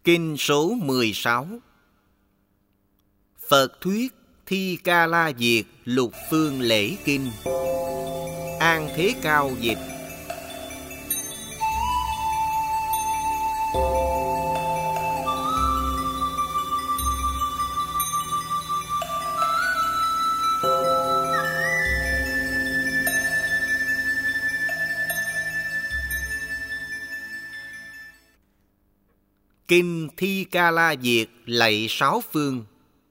Kinh số 16. Phật thuyết Thi Ca La Diệt Lục Phương Lễ Kinh. An Thế Cao dịch. Kinh Thi Ca La Diệt lạy sáu phương.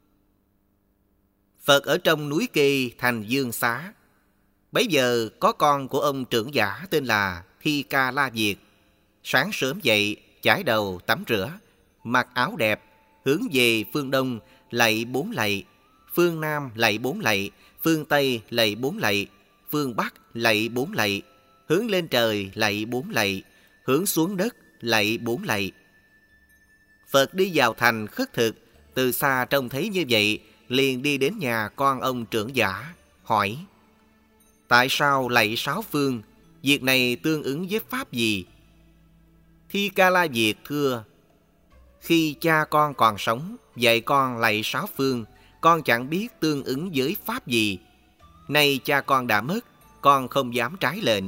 Phật ở trong núi Kê thành Dương Xá. Bấy giờ có con của ông trưởng giả tên là Thi Ca La Diệt. Sáng sớm dậy, chải đầu tắm rửa, mặc áo đẹp, hướng về phương Đông lạy 4 lạy, phương Nam lạy 4 lạy, phương Tây lạy 4 lạy, phương Bắc lạy 4 lạy, hướng lên trời lạy 4 lạy, hướng xuống đất lạy 4 lạy. Phật đi vào thành khất thực, từ xa trông thấy như vậy, liền đi đến nhà con ông trưởng giả, hỏi: tại sao lạy sáu phương? Việc này tương ứng với pháp gì? Thi Ca La Diệt thưa: khi cha con còn sống, dạy con lạy sáu phương, con chẳng biết tương ứng với pháp gì. Nay cha con đã mất, con không dám trái lệnh.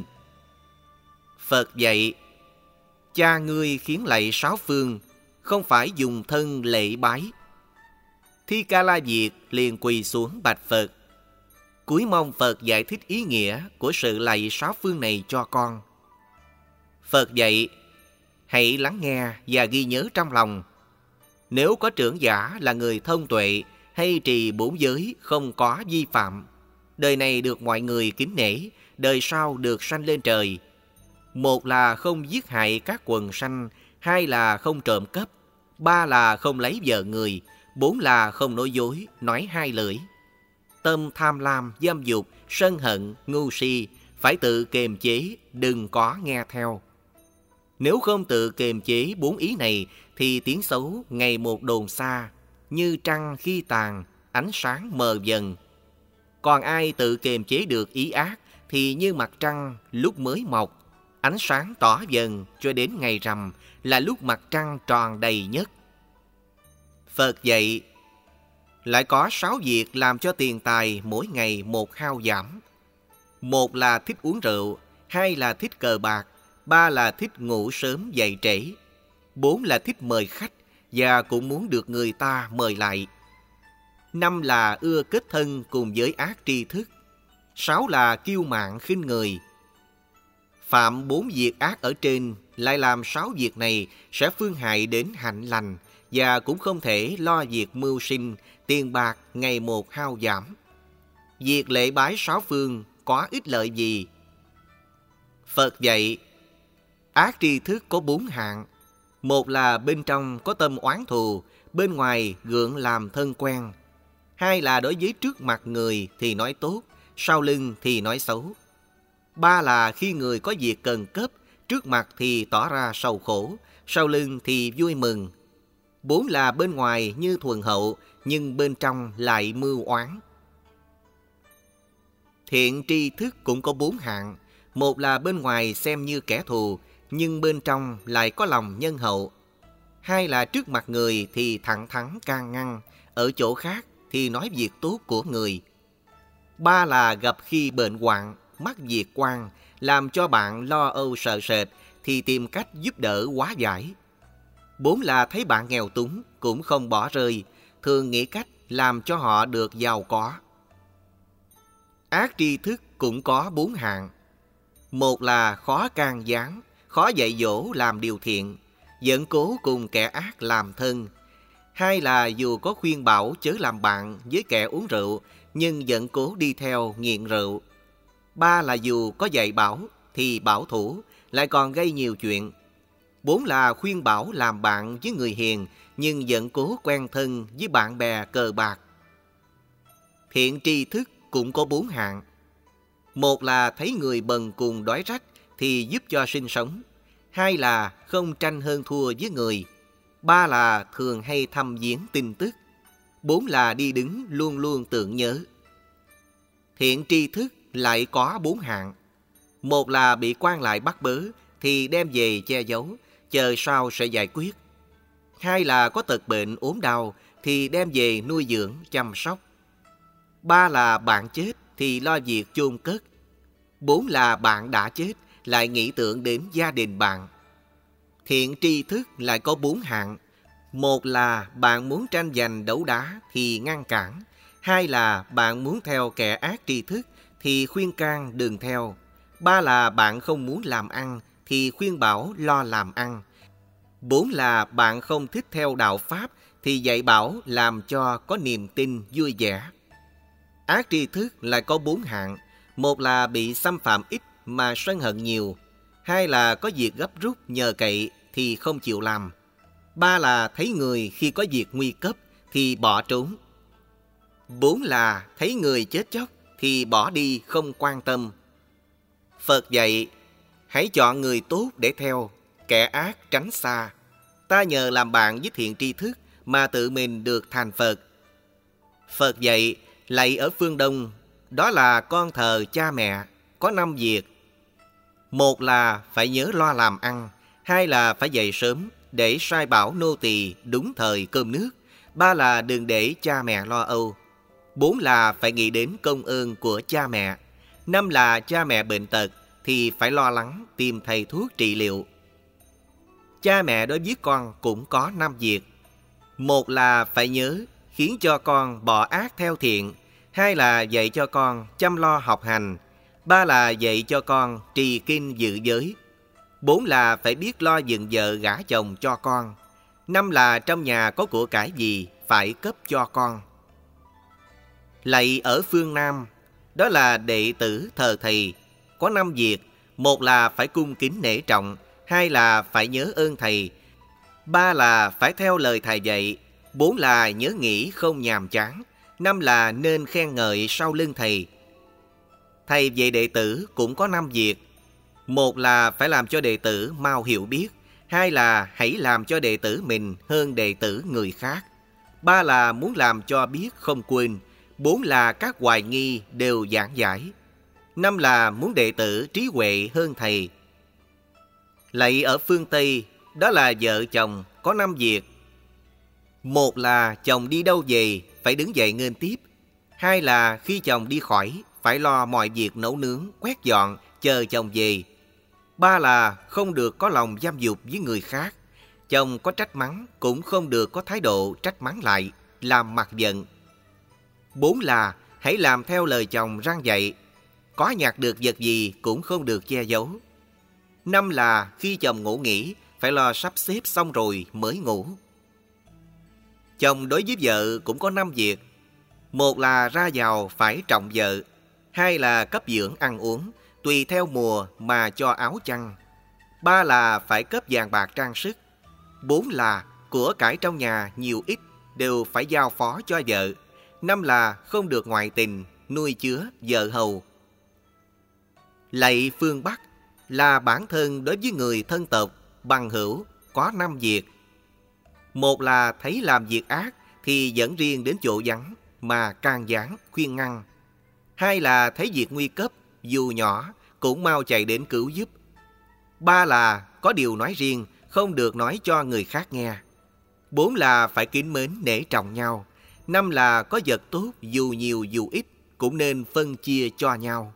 Phật dạy: cha ngươi khiến lạy sáu phương, không phải dùng thân lễ bái. Thi Ca La Diệt liền quỳ xuống bạch Phật, cúi mong Phật giải thích ý nghĩa của sự lạy sáu phương này cho con. Phật dạy: hãy lắng nghe và ghi nhớ trong lòng. Nếu có trưởng giả là người thông tuệ, hay trì 4 giới không có vi phạm, đời này được mọi người kính nể, đời sau được sanh lên trời. Một là không giết hại các quần sanh, hai là không trộm cắp, ba là không lấy vợ người, 4 là không nói dối, nói hai lưỡi. Tâm tham lam, dâm dục, sân hận, ngu si phải tự kiềm chế, đừng có nghe theo. Nếu không tự kiềm chế 4 ý này thì tiếng xấu ngày một đồn xa, như trăng khi tàn, ánh sáng mờ dần. Còn ai tự kiềm chế được ý ác thì như mặt trăng lúc mới mọc, ánh sáng tỏ dần cho đến ngày rằm là lúc mặt trăng tròn đầy nhất. Phật dạy: lại có 6 việc làm cho tiền tài mỗi ngày một hao giảm. 1 là thích uống rượu, 2 là thích cờ bạc, 3 là thích ngủ sớm dậy trễ, 4 là thích mời khách và cũng muốn được người ta mời lại, 5 là ưa kết thân cùng với ác tri thức, 6 là kiêu mạn khinh người. Phạm 4 việc ác ở trên, lại làm 6 việc này sẽ phương hại đến hạnh lành, và cũng không thể lo việc mưu sinh, tiền bạc ngày một hao giảm. Việc lễ bái sáu phương có ích lợi gì? Phật dạy: ác tri thức có 4 hạng. 1 là bên trong có tâm oán thù, bên ngoài gượng làm thân quen. 2 là đối với trước mặt người thì nói tốt, sau lưng thì nói xấu. 3 là khi người có việc cần cấp, trước mặt thì tỏ ra sầu khổ, sau lưng thì vui mừng. 4 là bên ngoài như thuần hậu, nhưng bên trong lại mưu oán. Thiện tri thức cũng có 4 hạng. 1 là bên ngoài xem như kẻ thù, nhưng bên trong lại có lòng nhân hậu. 2 là trước mặt người thì thẳng thắn can ngăn, ở chỗ khác thì nói việc tốt của người. 3 là gặp khi bệnh hoạn, mắc việc quan, làm cho bạn lo âu sợ sệt thì tìm cách giúp đỡ hóa giải. 4 là thấy bạn nghèo túng cũng không bỏ rơi, thường nghĩ cách làm cho họ được giàu có. Ác tri thức cũng có 4 hạng. 1 là khó can gián, khó dạy dỗ làm điều thiện, dẫn cố cùng kẻ ác làm thân. 2 là dù có khuyên bảo chớ làm bạn với kẻ uống rượu, nhưng dẫn cố đi theo nghiện rượu. 3 là dù có dạy bảo thì bảo thủ, lại còn gây nhiều chuyện. 4 là khuyên bảo làm bạn với người hiền, nhưng dẫn cố quen thân với bạn bè cờ bạc. Thiện tri thức cũng có 4 hạng. 1 là thấy người bần cùng đói rách thì giúp cho sinh sống. 2 là không tranh hơn thua với người. 3 là thường hay thăm viếng tin tức. 4 là đi đứng luôn luôn tưởng nhớ. Thiện tri thức lại có 4 hạng. 1 là bị quan lại bắt bớ thì đem về che giấu, chờ sau sẽ giải quyết. Hai là có tật bệnh ốm đau thì đem về nuôi dưỡng, chăm sóc. Ba là bạn chết thì lo việc chôn cất. Bốn là bạn đã chết lại nghĩ tưởng đến gia đình bạn. Thiện tri thức lại có bốn hạng. Một là bạn muốn tranh giành đấu đá thì ngăn cản. Hai là bạn muốn theo kẻ ác tri thức thì khuyên can đừng theo. Ba là bạn không muốn làm ăn thì khuyên bảo lo làm ăn. Bốn là bạn không thích theo đạo Pháp thì dạy bảo làm cho có niềm tin vui vẻ. Ác tri thức lại có bốn hạng. Một là bị xâm phạm ít mà sân hận nhiều. Hai là có việc gấp rút nhờ cậy thì không chịu làm. Ba là thấy người khi có việc nguy cấp thì bỏ trốn. Bốn là thấy người chết chóc thì bỏ đi không quan tâm. Phật dạy, hãy chọn người tốt để theo, kẻ ác tránh xa. Ta nhờ làm bạn với thiện tri thức mà tự mình được thành Phật. Phật dạy, lạy ở phương Đông, đó là con thờ cha mẹ, có 5 việc. Một là phải nhớ lo làm ăn. Hai là phải dậy sớm để sai bảo nô tỳ đúng thời cơm nước. Ba là đừng để cha mẹ lo âu. Bốn là phải nghĩ đến công ơn của cha mẹ. Năm là cha mẹ bệnh tật thì phải lo lắng tìm thầy thuốc trị liệu. Cha mẹ đối với con cũng có 5 việc. Một là phải nhớ khiến cho con bỏ ác theo thiện. Hai là dạy cho con chăm lo học hành. Ba là dạy cho con trì kinh giữ giới. Bốn là phải biết lo dựng vợ gả chồng cho con. Năm là trong nhà có của cải gì phải cấp cho con. Lạy ở phương Nam, đó là đệ tử thờ thầy, có 5 việc. Một là phải cung kính nể trọng. Hai là phải nhớ ơn thầy. Ba là phải theo lời thầy dạy. Bốn là nhớ nghĩ không nhàm chán. Năm là nên khen ngợi sau lưng thầy. Thầy dạy đệ tử cũng có 5 việc. Một là phải làm cho đệ tử mau hiểu biết. Hai là hãy làm cho đệ tử mình hơn đệ tử người khác. Ba là muốn làm cho biết không quên. Bốn là các hoài nghi đều giảng giải. Năm là muốn đệ tử trí huệ hơn thầy. Lạy ở phương Tây, đó là vợ chồng có 5 việc. Một là chồng đi đâu về phải đứng dậy nghênh tiếp. Hai là khi chồng đi khỏi phải lo mọi việc nấu nướng, quét dọn, chờ chồng về. Ba là không được có lòng giam dục với người khác. Chồng có trách mắng cũng không được có thái độ trách mắng lại, làm mặt giận. Bốn là hãy làm theo lời chồng răn dạy. Có nhặt được vật gì cũng không được che giấu. Năm là khi chồng ngủ nghỉ phải lo sắp xếp xong rồi mới ngủ. Chồng đối với vợ cũng có 5 việc. Một là ra vào phải trọng vợ. Hai là cấp dưỡng ăn uống, tùy theo mùa mà cho áo chăn. Ba là phải cấp vàng bạc trang sức. Bốn là của cải trong nhà nhiều ít đều phải giao phó cho vợ. Năm là không được ngoại tình, nuôi chứa vợ hầu. Lạy phương Bắc là bản thân đối với người thân tộc, bằng hữu có 5 việc. Một là thấy làm việc ác thì dẫn riêng đến chỗ vắng mà can gián khuyên ngăn. Hai là thấy việc nguy cấp dù nhỏ cũng mau chạy đến cứu giúp. Ba là có điều nói riêng không được nói cho người khác nghe. Bốn là phải kính mến nể trọng nhau. Năm là có vật tốt dù nhiều dù ít cũng nên phân chia cho nhau.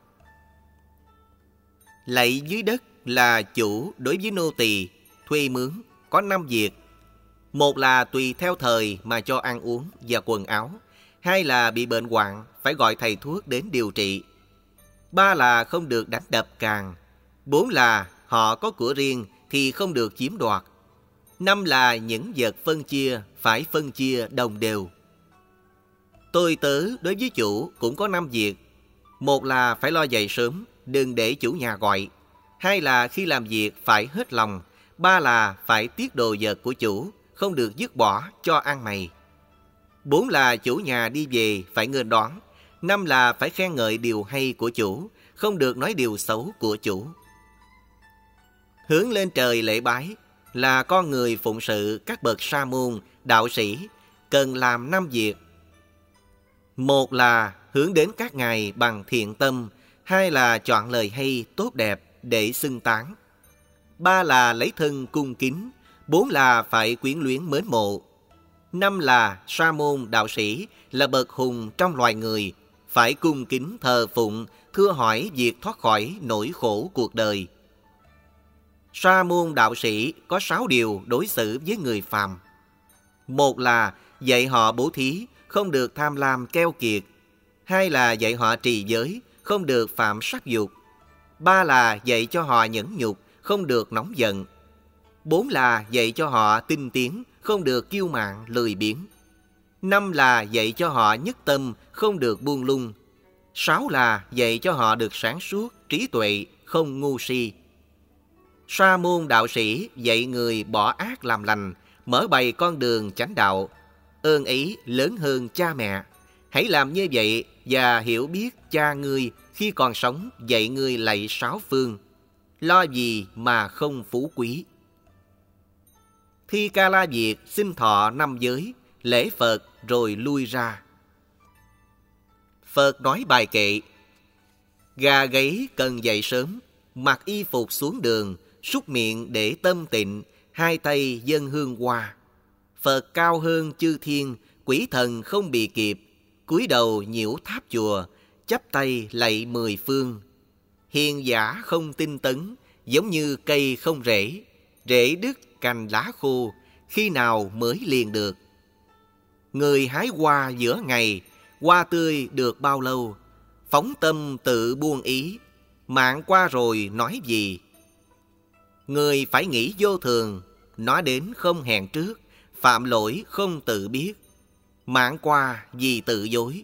Lạy dưới đất là chủ đối với nô tỳ thuê mướn có 5 việc. Một là tùy theo thời mà cho ăn uống và quần áo. Hai là bị bệnh hoạn phải gọi thầy thuốc đến điều trị. Ba là không được đánh đập càn. Bốn là họ có của riêng thì không được chiếm đoạt. Năm là những vật phân chia phải phân chia đồng đều. Tôi tớ đối với chủ cũng có 5 việc. Một là phải lo dậy sớm, đừng để chủ nhà gọi. Hai là khi làm việc phải hết lòng. Ba là phải tiếc đồ vật của chủ, không được dứt bỏ cho ăn mày. Bốn là chủ nhà đi về phải nghênh đón. Năm là phải khen ngợi điều hay của chủ, không được nói điều xấu của chủ. Hướng lên trời lễ bái là con người phụng sự các bậc sa môn, đạo sĩ, cần làm 5 việc. Một là hướng đến các ngài bằng thiện tâm. Hai là chọn lời hay tốt đẹp để xưng tán. Ba là lấy thân cung kính. 4 là phải quyến luyến mến mộ. 5 là sa môn đạo sĩ là bậc hùng trong loài người, phải cung kính thờ phụng, thưa hỏi việc thoát khỏi nỗi khổ cuộc đời. Sa môn đạo sĩ có 6 điều đối xử với người phàm. 1 là dạy họ bố thí, không được tham lam keo kiệt. 2 là dạy họ trì giới, không được phạm sắc dục. 3 là dạy cho họ nhẫn nhục, không được nóng giận. 4 là dạy cho họ tinh tiến, không được kiêu mạn lười biếng. 5 là dạy cho họ nhất tâm, không được buông lung. 6 là dạy cho họ được sáng suốt, trí tuệ, không ngu si. Sa môn đạo sĩ dạy người bỏ ác làm lành, mở bày con đường chánh đạo. Ơn ấy lớn hơn cha mẹ. Hãy làm như vậy và hiểu biết cha ngươi khi còn sống dạy ngươi lạy 6 phương. Lo gì mà không phú quý. Thi Ca La Diệt xin thọ 5 giới, lễ Phật rồi lui ra. Phật nói bài kệ: gà gáy cần dậy sớm, mặc y phục xuống đường, súc miệng để tâm tịnh, 2 tay dâng hương hoa. Phật cao hơn chư thiên, quỷ thần không bị kịp, cúi đầu nhiễu tháp chùa, chắp tay lạy 10 phương. Hiền giả không tinh tấn, giống như cây không rễ, rễ đứt cành lá khô, khi nào mới liền được. Người hái hoa giữa ngày, hoa tươi được bao lâu, phóng tâm tự buông ý, mạng qua rồi nói gì. Người phải nghĩ vô thường, nói đến không hẹn trước, phạm lỗi không tự biết, mạng qua vì tự dối.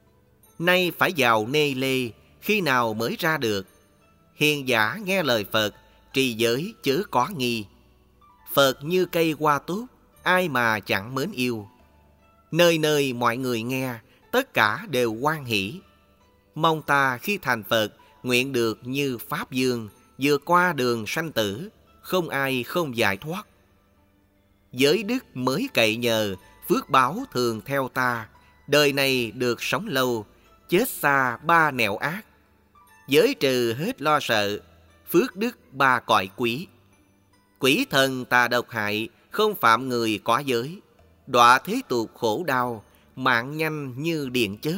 Nay phải vào nê lê, khi nào mới ra được. Hiền giả nghe lời Phật, trì giới chớ có nghi. Phật như cây hoa tốt, ai mà chẳng mến yêu. Nơi nơi mọi người nghe, tất cả đều hoan hỷ. Mong ta khi thành Phật, nguyện được như Pháp Dương, vượt qua đường sanh tử, không ai không giải thoát. Giới đức mới cậy nhờ, phước báo thường theo ta. Đời này được sống lâu, chết xa 3 nẻo ác. Giới trừ hết lo sợ, phước đức 3 cõi quý. Quỷ thần tà độc hại, không phạm người có giới. Đọa thế tục khổ đau, mạng nhanh như điện chớp.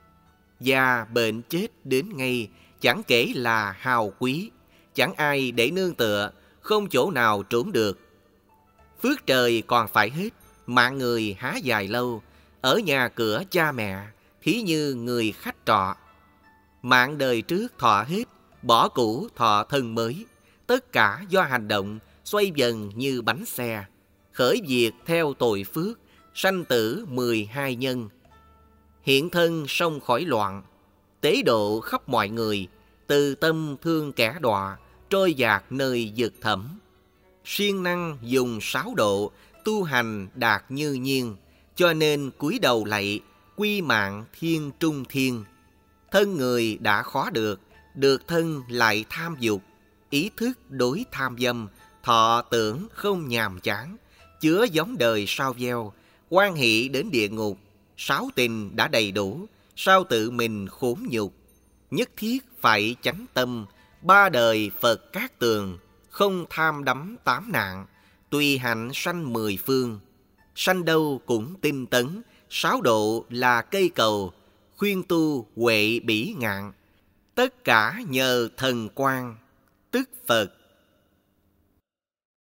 Già bệnh chết đến ngay, chẳng kể là hào quý. Chẳng ai để nương tựa, không chỗ nào trốn được. Phước trời còn phải hết, mạng người há dài lâu. Ở nhà cửa cha mẹ, thí như người khách trọ. Mạng đời trước thọ hết, bỏ cũ thọ thân mới. Tất cả do hành động, xoay dần như bánh xe. Khởi diệt theo tội phước, sanh tử 12 nhân. Hiện thân sông khỏi loạn, tế độ khắp mọi người. Từ tâm thương kẻ đọa, trôi dạt nơi vực thẳm. Siêng năng dùng 6 độ, tu hành đạt như nhiên. Cho nên cúi đầu lạy, quy mạng thiên trung thiên. Thân người đã khó được thân lại tham dục. Ý thức đối tham dâm, thọ tưởng không nhàm chán. Chứa giống đời sao gieo, hoan hỷ đến địa ngục. 6 tình đã đầy đủ, sao tự mình khốn nhục. Nhất thiết phải chánh tâm, 3 đời Phật cát tường. Không tham đắm 8 nạn, tùy hạnh sanh 10 phương. Sanh đâu cũng tinh tấn, 6 độ là cây cầu. Khuyên tu huệ bỉ ngạn, tất cả nhờ thần quang, tức Phật